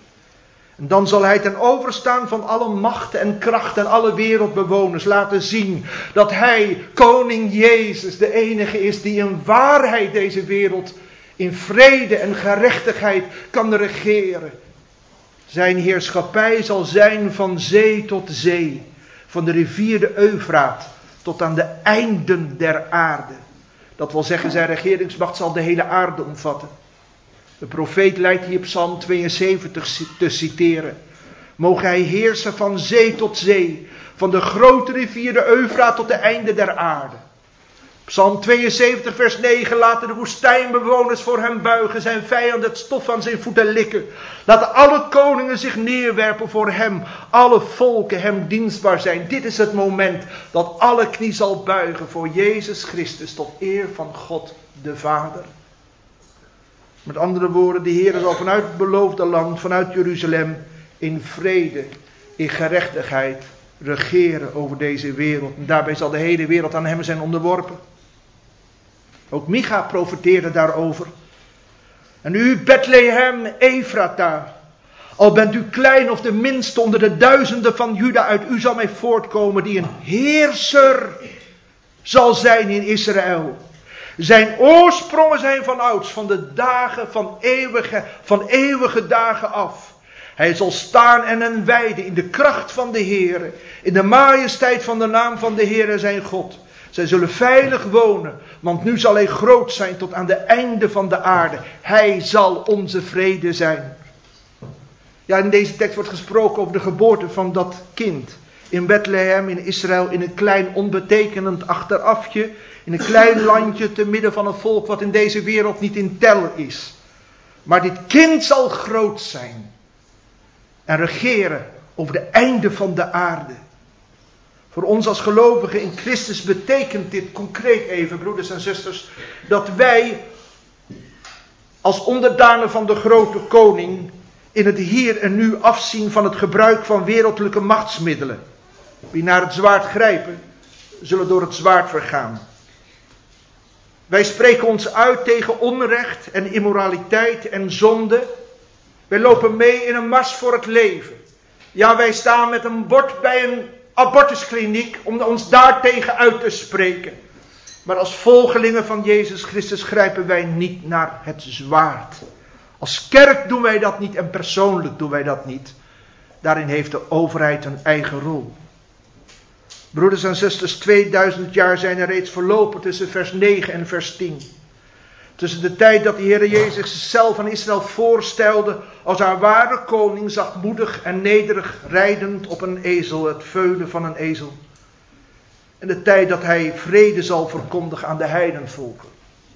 En dan zal hij ten overstaan van alle machten en krachten en alle wereldbewoners laten zien dat hij, koning Jezus, de enige is die in waarheid deze wereld in vrede en gerechtigheid kan regeren. Zijn heerschappij zal zijn van zee tot zee, van de rivier de Eufraat tot aan de einden der aarde. Dat wil zeggen, zijn regeringsmacht zal de hele aarde omvatten. De profeet leidt hier Psalm tweeënzeventig te citeren. Mogen hij heersen van zee tot zee, van de grote rivier de Eufraat tot de einde der aarde. Psalm tweeënzeventig vers negen, laten de woestijnbewoners voor hem buigen, zijn vijanden het stof aan zijn voeten likken. Laten alle koningen zich neerwerpen voor hem, alle volken hem dienstbaar zijn. Dit is het moment dat alle knie zal buigen voor Jezus Christus tot eer van God de Vader. Met andere woorden, de Heer zal vanuit het beloofde land, vanuit Jeruzalem, in vrede, in gerechtigheid regeren over deze wereld. En daarbij zal de hele wereld aan hem zijn onderworpen. Ook Micha profeteerde daarover. En u, Bethlehem, Efrata, al bent u klein of de minste onder de duizenden van Juda, uit u zal mij voortkomen die een heerser zal zijn in Israël. Zijn oorsprongen zijn van ouds, van de dagen van eeuwige, van eeuwige dagen af. Hij zal staan en hen wijden in de kracht van de Heere, in de majesteit van de naam van de Heere zijn God. Zij zullen veilig wonen, want nu zal hij groot zijn tot aan de einde van de aarde. Hij zal onze vrede zijn. Ja, in deze tekst wordt gesproken over de geboorte van dat kind. In Bethlehem, in Israël, in een klein onbetekenend achterafje. In een klein landje te midden van een volk wat in deze wereld niet in tel is. Maar dit kind zal groot zijn. En regeren over de einde van de aarde. Voor ons als gelovigen in Christus betekent dit concreet even, broeders en zusters, dat wij als onderdanen van de grote koning in het hier en nu afzien van het gebruik van wereldlijke machtsmiddelen. Wie naar het zwaard grijpen, zullen door het zwaard vergaan. Wij spreken ons uit tegen onrecht en immoraliteit en zonde. Wij lopen mee in een mars voor het leven. Ja, wij staan met een bord bij een abortuskliniek om ons daartegen uit te spreken. Maar als volgelingen van Jezus Christus grijpen wij niet naar het zwaard. Als kerk doen wij dat niet en persoonlijk doen wij dat niet. Daarin heeft de overheid een eigen rol. Broeders en zusters, tweeduizend jaar zijn er reeds verlopen tussen vers negen en vers tien. Tussen de tijd dat de Heer Jezus zichzelf aan Israël voorstelde als haar ware koning, zachtmoedig en nederig rijdend op een ezel, het veulen van een ezel. En de tijd dat hij vrede zal verkondigen aan de heidenvolken.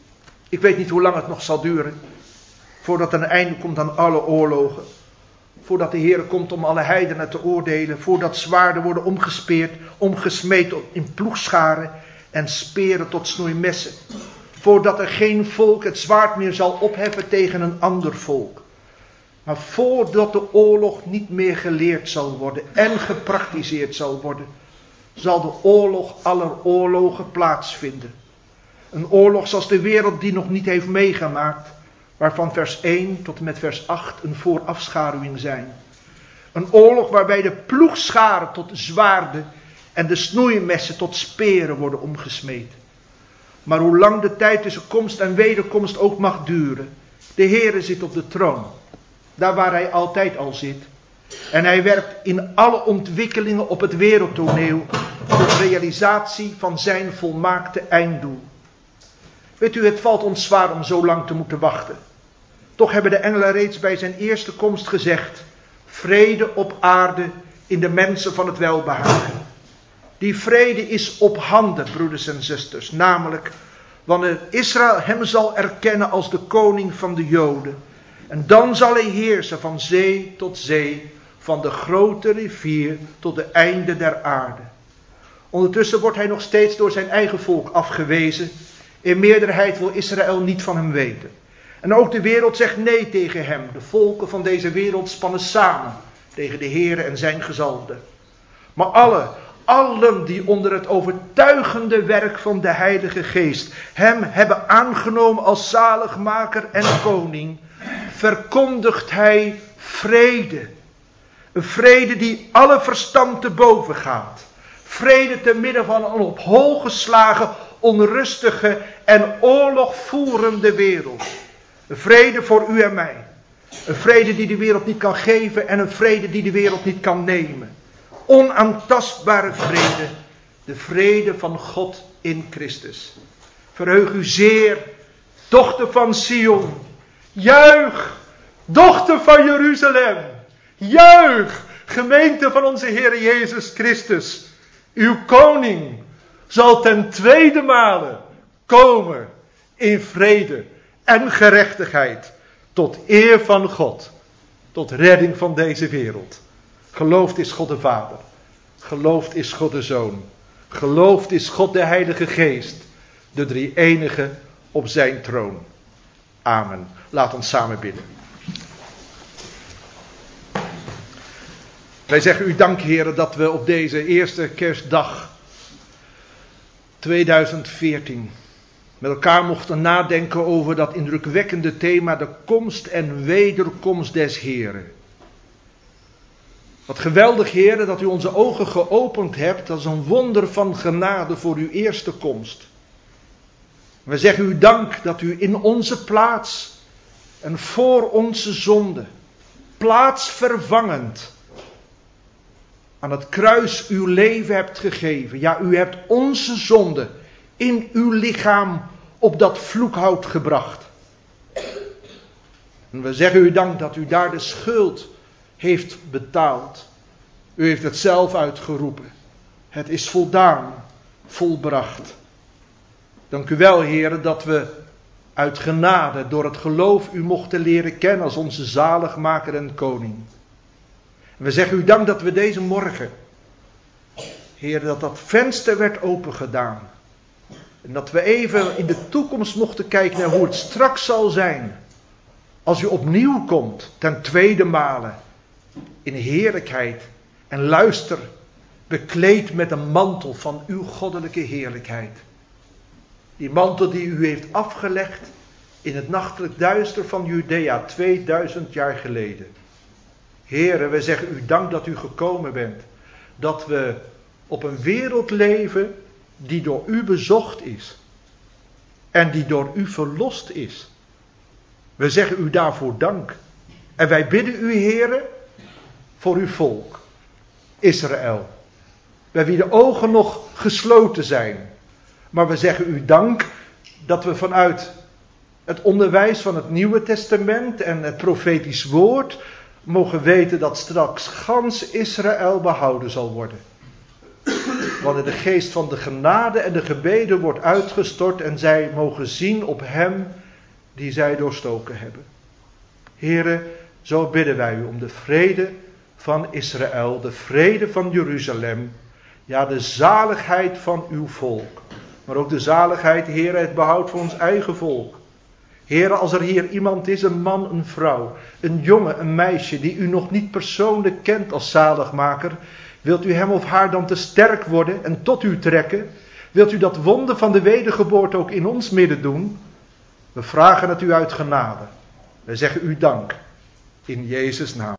Ik weet niet hoe lang het nog zal duren, voordat er een einde komt aan alle oorlogen. Voordat de Heer komt om alle heidenen te oordelen. Voordat zwaarden worden omgespeerd, omgesmeed in ploegscharen en speren tot snoeimessen. Voordat er geen volk het zwaard meer zal opheffen tegen een ander volk. Maar voordat de oorlog niet meer geleerd zal worden en gepraktiseerd zal worden, zal de oorlog aller oorlogen plaatsvinden. Een oorlog zoals de wereld die nog niet heeft meegemaakt, waarvan vers één tot en met vers acht een voorafschaduwing zijn. Een oorlog waarbij de ploegscharen tot zwaarden en de snoeimessen tot speren worden omgesmeed. Maar hoe lang de tijd tussen komst en wederkomst ook mag duren, de Heere zit op de troon, daar waar hij altijd al zit. En hij werkt in alle ontwikkelingen op het wereldtoneel tot realisatie van zijn volmaakte einddoel. Weet u, het valt ons zwaar om zo lang te moeten wachten. Toch hebben de engelen reeds bij zijn eerste komst gezegd: vrede op aarde in de mensen van het welbehagen. Die vrede is op handen, broeders en zusters. Namelijk, wanneer Israël hem zal erkennen als de koning van de Joden. En dan zal hij heersen van zee tot zee, van de grote rivier tot de einde der aarde. Ondertussen wordt hij nog steeds door zijn eigen volk afgewezen. In meerderheid wil Israël niet van hem weten. En ook de wereld zegt nee tegen hem. De volken van deze wereld spannen samen tegen de Heere en zijn gezalfde. Maar alle, allen die onder het overtuigende werk van de Heilige Geest hem hebben aangenomen als zaligmaker en koning, verkondigt hij vrede. Een vrede die alle verstand te boven gaat. Vrede te midden van een op hol geslagen, onrustige en oorlogvoerende wereld. Een vrede voor u en mij. Een vrede die de wereld niet kan geven en een vrede die de wereld niet kan nemen. Onaantastbare vrede. De vrede van God in Christus. Verheug u zeer, dochter van Sion. Juich, dochter van Jeruzalem. Juich, gemeente van onze Heer Jezus Christus. Uw koning zal ten tweede male komen in vrede en gerechtigheid, tot eer van God, tot redding van deze wereld. Geloofd is God de Vader, geloofd is God de Zoon, geloofd is God de Heilige Geest, de drie-enige op zijn troon. Amen. Laat ons samen bidden. Wij zeggen u dank, Heere, dat we op deze eerste kerstdag tweeduizend veertien met elkaar mochten nadenken over dat indrukwekkende thema, de komst en wederkomst des Heren. Wat geweldig, Heere, dat u onze ogen geopend hebt. Dat is een wonder van genade voor uw eerste komst. We zeggen u dank dat u in onze plaats en voor onze zonde plaatsvervangend aan het kruis uw leven hebt gegeven. Ja, u hebt onze zonde in uw lichaam op dat vloekhout gebracht. En we zeggen u dank dat u daar de schuld heeft betaald. U heeft het zelf uitgeroepen. Het is voldaan, volbracht. Dank u wel, Heer, dat we uit genade door het geloof u mochten leren kennen als onze zaligmaker en koning. En we zeggen u dank dat we deze morgen, Heer, dat dat venster werd opengedaan. En dat we even in de toekomst mochten kijken naar hoe het straks zal zijn. Als u opnieuw komt, ten tweede male, in heerlijkheid. En luister, bekleed met een mantel van uw goddelijke heerlijkheid. Die mantel die u heeft afgelegd in het nachtelijk duister van Judea, tweeduizend jaar geleden. Heere, we zeggen u dank dat u gekomen bent. Dat we op een wereld leven die door u bezocht is. En die door u verlost is. We zeggen u daarvoor dank. En wij bidden u, Heere, voor uw volk, Israël. Bij wie de ogen nog gesloten zijn. Maar we zeggen u dank dat we vanuit het onderwijs van het Nieuwe Testament en het profetisch woord mogen weten dat straks gans Israël behouden zal worden. Wanneer de geest van de genade en de gebeden wordt uitgestort en zij mogen zien op hem die zij doorstoken hebben. Here, zo bidden wij u om de vrede van Israël, de vrede van Jeruzalem, ja, de zaligheid van uw volk. Maar ook de zaligheid, Heere, het behoud van ons eigen volk. Heere, als er hier iemand is, een man, een vrouw, een jongen, een meisje, die u nog niet persoonlijk kent als zaligmaker, wilt u hem of haar dan te sterk worden en tot u trekken? Wilt u dat wonder van de wedergeboorte ook in ons midden doen? We vragen het u uit genade. Wij zeggen u dank. In Jezus' naam.